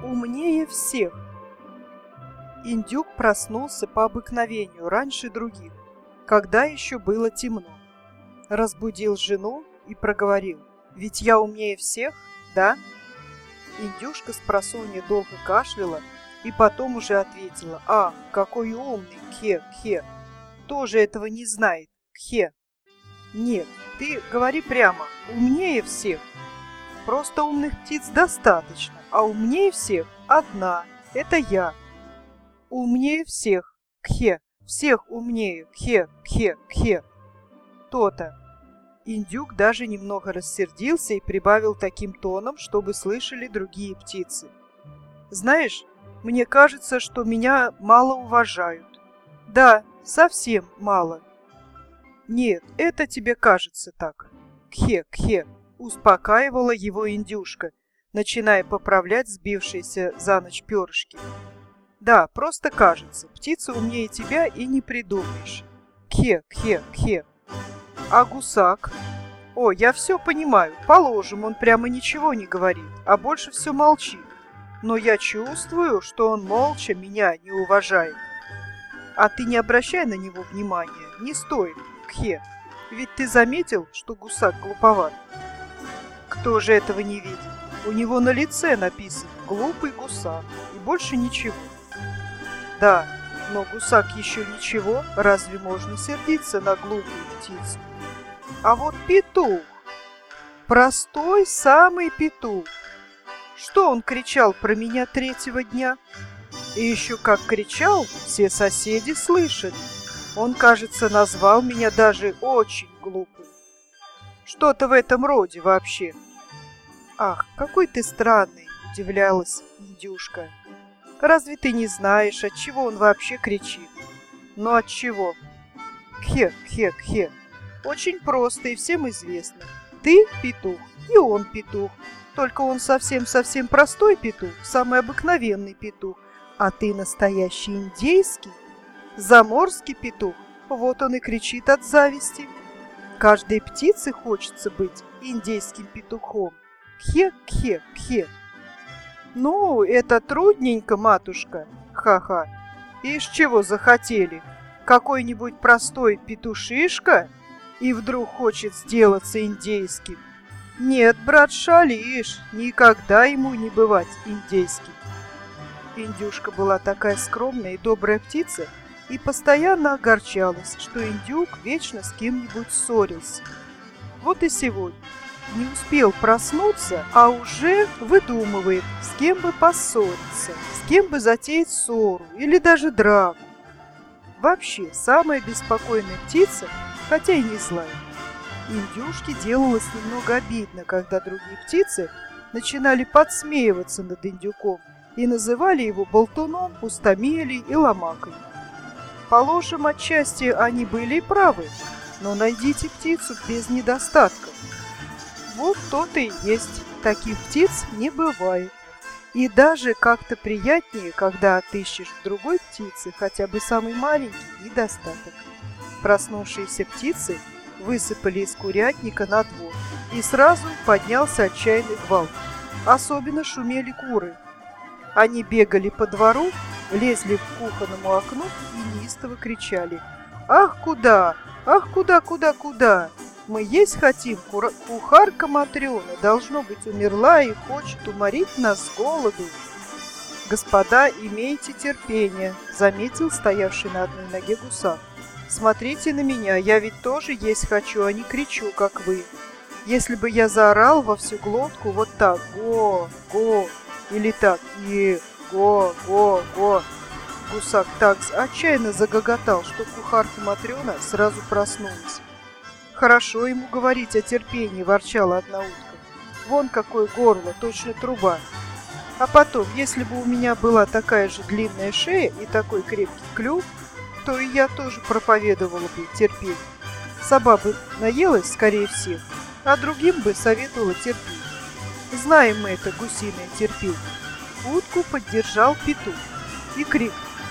умнее всех. Индюк проснулся по обыкновению раньше других, когда еще было темно. Разбудил жену и проговорил: «Ведь я умнее всех, да?» Индюшка спросонья долго кашляла и потом уже ответила: «А, какой умный, Кхе-Кхе! Кто же этого не знает, Кхе?» «Нет, ты говори прямо, умнее всех. Просто умных птиц достаточно, а умнее всех одна, это я. Умнее всех, Кхе, всех умнее, Кхе-Кхе-Кхе». То-то. Индюк даже немного рассердился и прибавил таким тоном, чтобы слышали другие птицы: «Знаешь, мне кажется, что меня мало уважают. Да, совсем мало». «Нет, это тебе кажется так. Кхе-Кхе», — успокаивала его индюшка, начиная поправлять сбившиеся за ночь перышки. «Да, просто кажется, птица умнее тебя и не придумаешь. Кхе-Кхе-Кхе. А гусак? О, я все понимаю, положим, он прямо ничего не говорит, а больше все молчит. Но я чувствую, что он молча меня не уважает. А ты не обращай на него внимания, не стоит, Кхе. Ведь ты заметил, что гусак глуповат?» «Кто же этого не видит? У него на лице написано «глупый гусак» и больше ничего». «Да, но гусак еще ничего, разве можно сердиться на глупую птицу? А вот петух, простой самый петух, что он кричал про меня третьего дня? И еще как кричал, все соседи слышали. Он, кажется, назвал меня даже очень глупым. Что-то в этом роде вообще». «Ах, какой ты странный!» — удивлялась индюшка. «Разве ты не знаешь, от чего он вообще кричит?» «Ну от чего?» «Кхе-кхе-кхе. Очень просто и всем известно. Ты петух, и он петух. Только он совсем-совсем простой петух, самый обыкновенный петух. А ты настоящий индейский, заморский петух. Вот он и кричит от зависти. Каждой птице хочется быть индейским петухом. Кхе-кхе-кхе». «Ну, это трудненько, матушка. Ха-ха. Ишь чего захотели? Какой-нибудь простой петушишка и вдруг хочет сделаться индейским? Нет, брат, шалишь, никогда ему не бывать индейским». Индюшка была такая скромная и добрая птица и постоянно огорчалась, что индюк вечно с кем-нибудь ссорился. Вот и сегодня. Не успел проснуться, а уже выдумывает, с кем бы поссориться, с кем бы затеять ссору или даже драку. Вообще, самая беспокойная птица, хотя и не злая. Индюшке делалось немного обидно, когда другие птицы начинали подсмеиваться над индюком и называли его болтуном, пустомелей и ломакой. Положим, отчасти они были и правы, но найдите птицу без недостатков. Вот то-то и есть, таких птиц не бывает. И даже как-то приятнее, когда отыщешь в другой птице хотя бы самый маленький недостаток. Проснувшиеся птицы высыпали из курятника на двор, и сразу поднялся отчаянный гвалт. Особенно шумели куры. Они бегали по двору, лезли к кухонному окну и неистово кричали: «Ах, куда? Ах, куда, куда, куда? Мы есть хотим, кухарка Матрена, должно быть, умерла и хочет уморить нас с голоду». «Господа, имейте терпение», — заметил стоявший на одной ноге гусак. «Смотрите на меня, я ведь тоже есть хочу, а не кричу, как вы. Если бы я заорал во всю глотку вот так: го, го, или так: е, го, го, го». Гусак так отчаянно загоготал, что кухарка Матрена сразу проснулась. «Хорошо ему говорить о терпении», — ворчала одна утка. «Вон какое горло, точно труба. А потом, если бы у меня была такая же длинная шея и такой крепкий клюв, то и я тоже проповедовала бы терпение. Сама бы наелась скорее всех, а другим бы советовала терпеть. Знаем мы это гусиное терпение». Утку поддержал петух и крикнул: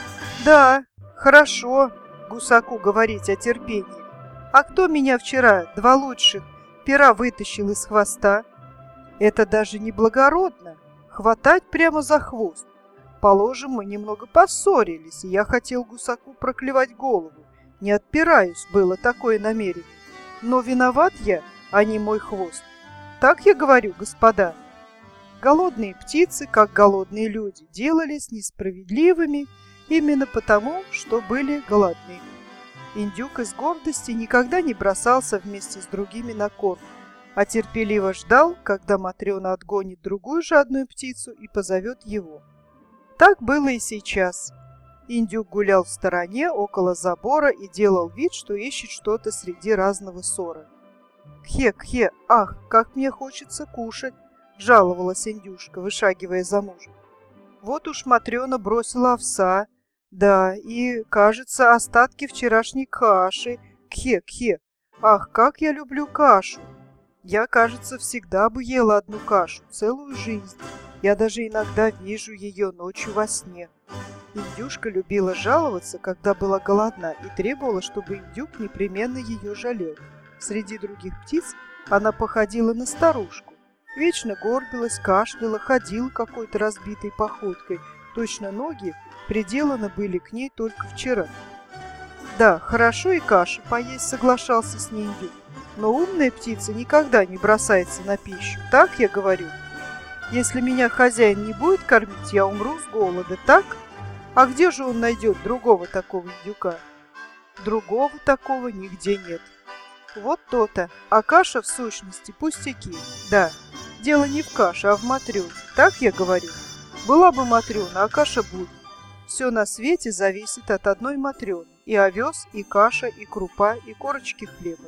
«Да, хорошо гусаку говорить о терпении. А кто меня вчера 2 лучших пера вытащил из хвоста? Это даже не благородно. хватать прямо за хвост. Положим, мы немного поссорились, и я хотел гусаку проклевать голову. Не отпираюсь, было такое намерение. Но виноват я, а не мой хвост. Так я говорю, господа. Голодные птицы, как голодные люди, делались несправедливыми именно потому, что были голодны. Индюк из гордости никогда не бросался вместе с другими на корм, а терпеливо ждал, когда Матрена отгонит другую жадную птицу и позовет его. Так было и сейчас. Индюк гулял в стороне, около забора, и делал вид, что ищет что-то среди разного сора. «Кхе-кхе, ах, как мне хочется кушать!» — жаловалась индюшка, вышагивая за мужем. Вот уж Матрена бросила овса, да, и, кажется, остатки вчерашней каши. Кхе-кхе, ах, как я люблю кашу! Я, кажется, всегда бы ела одну кашу, целую жизнь. Я даже иногда вижу ее ночью во сне. Индюшка любила жаловаться, когда была голодна, и требовала, чтобы индюк непременно ее жалел. Среди других птиц она походила на старушку. Вечно горбилась, кашляла, ходила какой-то разбитой походкой. Точно ноги приделаны были к ней только вчера. Да, хорошо и каши поесть, соглашался с ней индюк. Но умная птица никогда не бросается на пищу. Так я говорю. Если меня хозяин не будет кормить, я умру с голода, так? А где же он найдет другого такого индюка? Другого такого нигде нет. Вот то-то. А каша в сущности пустяки. Да, дело не в каше, а в Матрёне. Так я говорю. Была бы Матрёна, а каша будет. Все на свете зависит от одной Матрёны. И овес, и каша, и крупа, и корочки хлеба.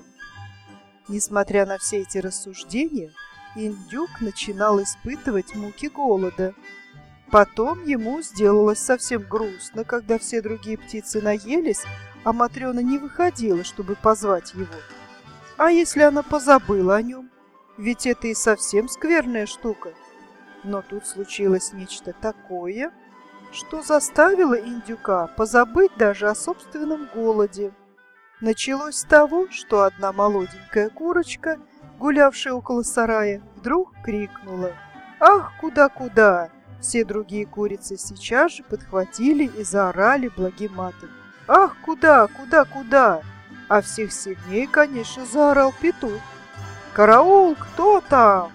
Несмотря на все эти рассуждения, индюк начинал испытывать муки голода. Потом ему сделалось совсем грустно, когда все другие птицы наелись, а Матрена не выходила, чтобы позвать его. А если она позабыла о нем? Ведь это и совсем скверная штука. Но тут случилось нечто такое, что заставило индюка позабыть даже о собственном голоде. Началось с того, что одна молоденькая курочка, гулявшая около сарая, вдруг крикнула: «Ах, куда-куда!» Все другие курицы сейчас же подхватили и заорали благим матом: «Ах, куда, куда-куда!» А всех сильнее, конечно, заорал петух: «Караул, кто там?»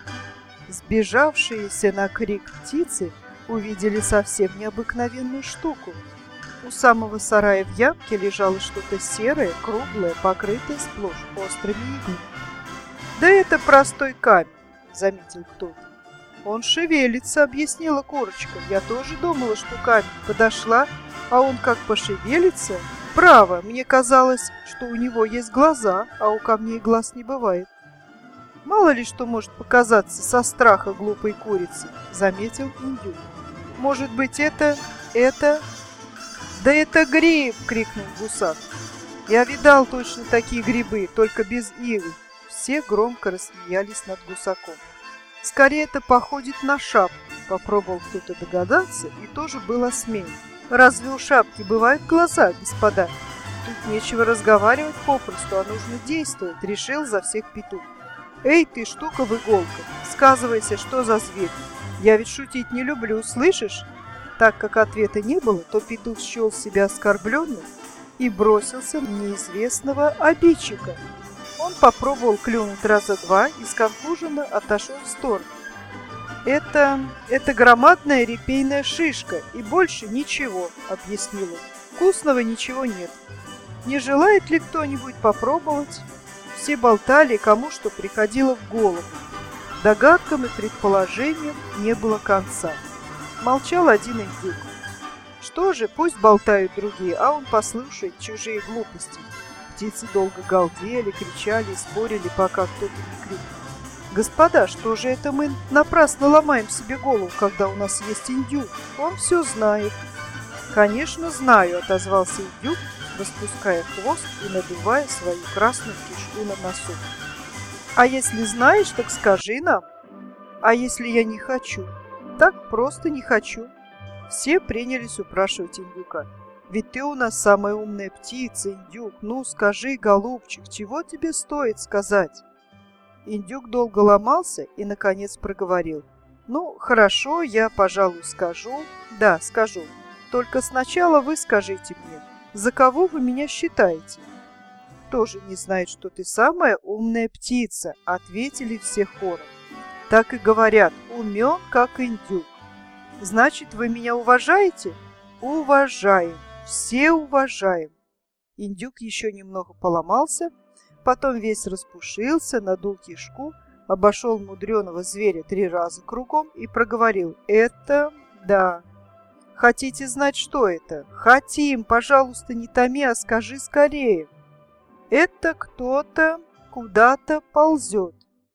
Сбежавшиеся на крик птицы увидели совсем необыкновенную штуку. У самого сарая в ямке лежало что-то серое, круглое, покрытое сплошь острыми иглами. «Да это простой камень», — заметил кто-то. «Он шевелится», — объяснила курочка. «Я тоже думала, что камень». Подошла, а он как пошевелится. Право, мне казалось, что у него есть глаза, а у камней глаз не бывает. «Мало ли что может показаться со страха глупой курицы», — заметил индюк. «Может быть, это... «Да это гриб!» — крикнул гусак. «Я видал точно такие грибы, только без игл». Все громко рассмеялись над гусаком. «Скорее это походит на шапку», — попробовал кто-то догадаться и тоже был осмеян. «Разве у шапки бывают глаза, господа? Тут нечего разговаривать попросту, а нужно действовать», — решил за всех петух. «Эй ты, штука в иголках, сказывайся, что за зверь? Я ведь шутить не люблю, слышишь?» Так как ответа не было, то петух счел себя оскорбленным и бросился на неизвестного обидчика. Он попробовал клюнуть раза два и сконфуженно отошел в сторону. «Это громадная репейная шишка, и больше ничего», — объяснил он. «Вкусного ничего нет. Не желает ли кто-нибудь попробовать?» Все болтали, кому что приходило в голову. Догадкам и предположениям не было конца. Молчал один индюк. Что же, пусть болтают другие, а он послушает чужие глупости. Птицы долго галдели, кричали, спорили, пока кто-то не крикнул: «Господа, что же это мы напрасно ломаем себе голову, когда у нас есть индюк? Он все знает». «Конечно, знаю», — отозвался индюк, распуская хвост и надувая свою красную кишку на носу. «А если знаешь, так скажи нам. А если я не хочу?» «Так просто не хочу». Все принялись упрашивать индюка. «Ведь ты у нас самая умная птица, индюк. Ну, скажи, голубчик, чего тебе стоит сказать?» Индюк долго ломался и, наконец, проговорил: Ну, хорошо, я, пожалуй, скажу. Да, скажу. Только сначала вы скажите мне, за кого вы меня считаете? Тоже не знает, что ты самая умная птица, ответили все хором. Так и говорят, умен, как индюк. Значит, вы меня уважаете? Уважаем, все уважаем. Индюк еще немного поломался, потом весь распушился, надул кишку, обошел мудреного зверя 3 раза кругом и проговорил: «Это да». «Хотите знать, что это?» «Хотим, пожалуйста, не томи, а скажи скорее». «Это кто-то куда-то ползет».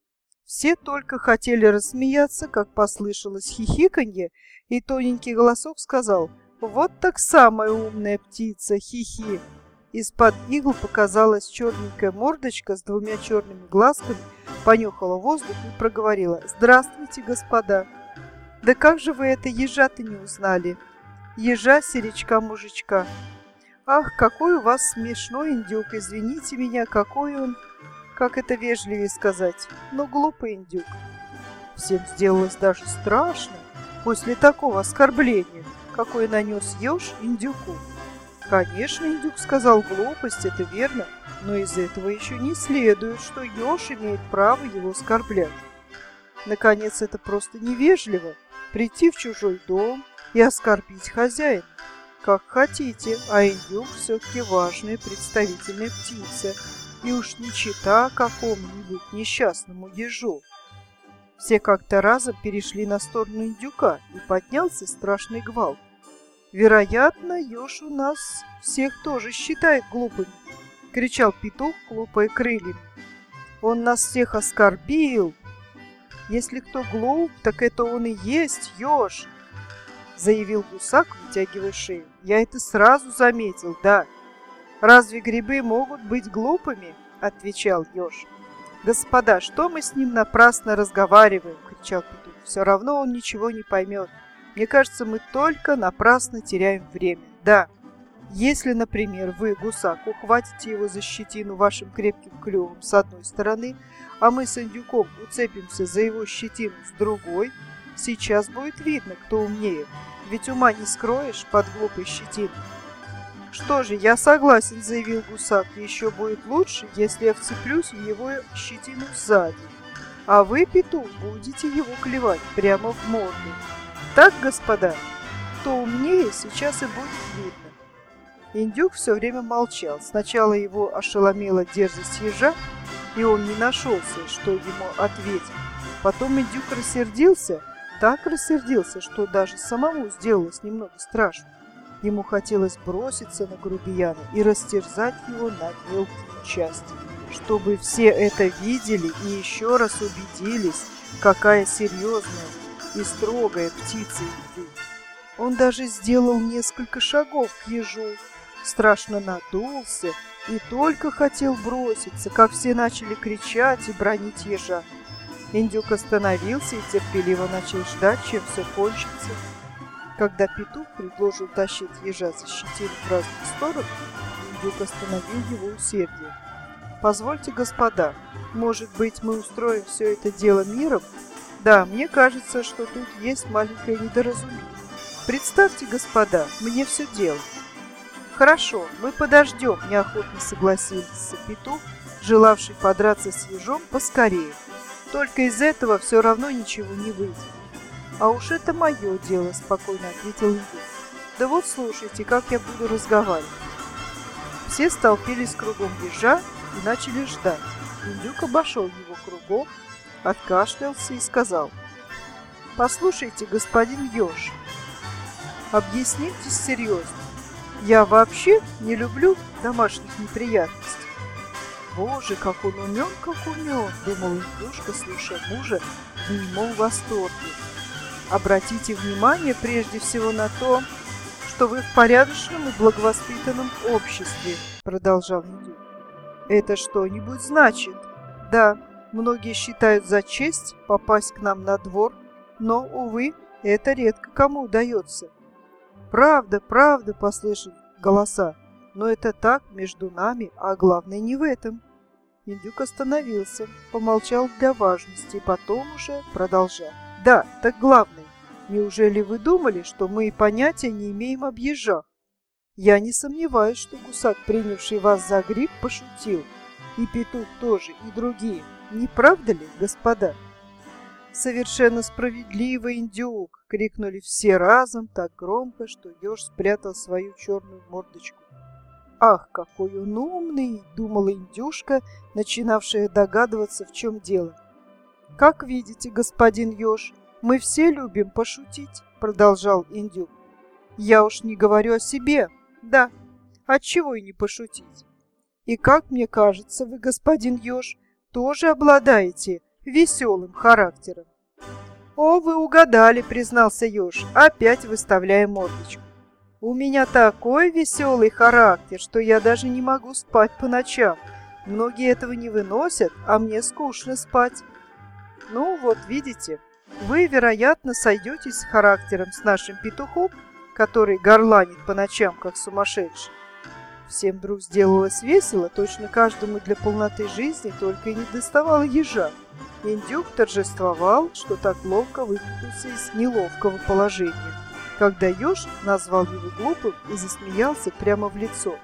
Все только хотели рассмеяться, как послышалось хихиканье, и тоненький голосок сказал: «Вот так самая умная птица, хихи». Из-под игл показалась черненькая мордочка с 2 черными глазками, понюхала воздух и проговорила: «Здравствуйте, господа!» «Да как же вы это ежа-то не узнали?» «Ежа, серечка, мужичка». «Ах, какой у вас смешной индюк! Извините меня, какой он...» Как это вежливее сказать? Но глупый индюк. Всем сделалось даже страшно после такого оскорбления, какое нанес еж индюку. Конечно, индюк сказал глупость, это верно, но из этого еще не следует, что еж имеет право его оскорблять. Наконец, это просто невежливо прийти в чужой дом и оскорбить хозяина. Как хотите, а индюк все-таки важная представительная птица, и уж не чета какому-нибудь несчастному ежу. Все как-то разом перешли на сторону индюка, и поднялся страшный гвалт. «Вероятно, еж у нас всех тоже считает глупыми», — кричал петух, хлопая крыльями. «Он нас всех оскорбил. Если кто глуп, так это он и есть еж», — заявил гусак, вытягивая шею. «Я это сразу заметил, да». «Разве грибы могут быть глупыми?» — отвечал еж. «Господа, что мы с ним напрасно разговариваем?» — кричал петух. «Все равно он ничего не поймет. Мне кажется, мы только напрасно теряем время. Да, если, например, вы, гусак, ухватите его за щетину вашим крепким клювом с одной стороны, а мы с индюком уцепимся за его щетину с другой, сейчас будет видно, кто умнее, ведь ума не скроешь под глупой щетиной». «Что же, я согласен», — заявил гусак. «Еще будет лучше, если я вцеплюсь в его щетину сзади, а вы, петух, будете его клевать прямо в морду. Так, господа, кто умнее, сейчас и будет видно». Индюк все время молчал. Сначала его ошеломила дерзость ежа, и он не нашелся, что ему ответить. Потом индюк рассердился, так рассердился, что даже самому сделалось немного страшно. Ему хотелось броситься на грубияна и растерзать его на мелкие части, чтобы все это видели и еще раз убедились, какая серьезная и строгая птица индюк. Он даже сделал несколько шагов к ежу, страшно надулся и только хотел броситься, как все начали кричать и бранить ежа. Индюк остановился и терпеливо начал ждать, чем все кончится. Когда петух предложил тащить ежа за щетину в разные стороны, индюк остановил его усердие. «Позвольте, господа, может быть, мы устроим все это дело миром? Да, мне кажется, что тут есть маленькое недоразумение. Представьте, господа, мне все дело». «Хорошо, мы подождем», — неохотно согласился петух, желавший подраться с ежом поскорее. «Только из этого все равно ничего не выйдет». «А уж это мое дело», — спокойно ответил индюк. «Да вот слушайте, как я буду разговаривать». Все столпились кругом ежа и начали ждать. Индюк обошел его кругом, откашлялся и сказал: «Послушайте, господин еж, объяснитесь серьезно. Я вообще не люблю домашних неприятностей». «Боже, как он умен, — думал индюшка, слушая мужа в немом восторге. «Обратите внимание прежде всего на то, что вы в порядочном и благовоспитанном обществе», — продолжал индюк. «Это что-нибудь значит. Да, многие считают за честь попасть к нам на двор, но, увы, это редко кому удается». «Правда, правда», — послышали голоса, «но это так, между нами, а главное не в этом». Индюк остановился, помолчал для важности и потом уже продолжал. Да, так главное. Неужели вы думали, что мы и понятия не имеем об ежах? Я не сомневаюсь, что гусак, принявший вас за гриб, пошутил. И петух тоже, и другие. Не правда ли, господа? Совершенно справедливо, индюк! Крикнули все разом так громко, что еж спрятал свою черную мордочку. Ах, какой он умный! Думала индюшка, начинавшая догадываться, в чем дело. Как видите, господин еж, мы все любим пошутить, продолжал индюк. Я уж не говорю о себе. Да, отчего и не пошутить. И как мне кажется, вы, господин еж, тоже обладаете веселым характером. О, вы угадали, признался еж, опять выставляя мордочку. У меня такой веселый характер, что я даже не могу спать по ночам. Многие этого не выносят, а мне скучно спать. Ну вот, видите, вы, вероятно, сойдетесь с характером с нашим петухом, который горланит по ночам, как сумасшедший. Всем вдруг сделалось весело, точно каждому для полноты жизни только и не доставало ежа. Индюк торжествовал, что так ловко выкрутился из неловкого положения, когда еж назвал его глупым и засмеялся прямо в лицо.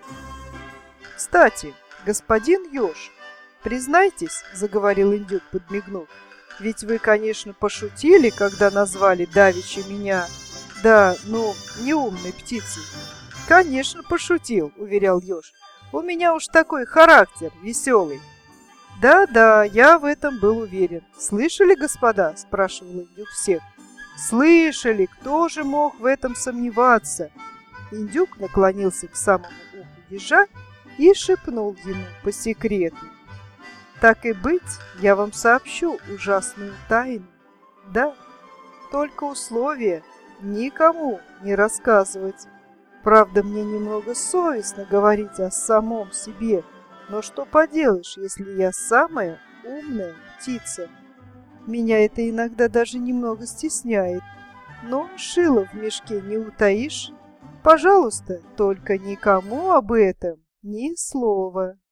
«Кстати, господин еж, признайтесь, — заговорил индюк, подмигнув, — ведь вы, конечно, пошутили, когда назвали давеча меня, да, ну, неумной птицей». «Конечно, пошутил, — уверял еж. У меня уж такой характер веселый». «Да-да, я в этом был уверен. Слышали, господа?» — спрашивал индюк всех. «Слышали, кто же мог в этом сомневаться?» Индюк наклонился к самому уху ежа и шепнул ему по секрету. «Так и быть, я вам сообщу ужасную тайну. Да, только условие — никому не рассказывать. Правда, мне немного совестно говорить о самом себе, но что поделаешь, если я самая умная птица? Меня это иногда даже немного стесняет, но шило в мешке не утаишь. Пожалуйста, только никому об этом ни слова».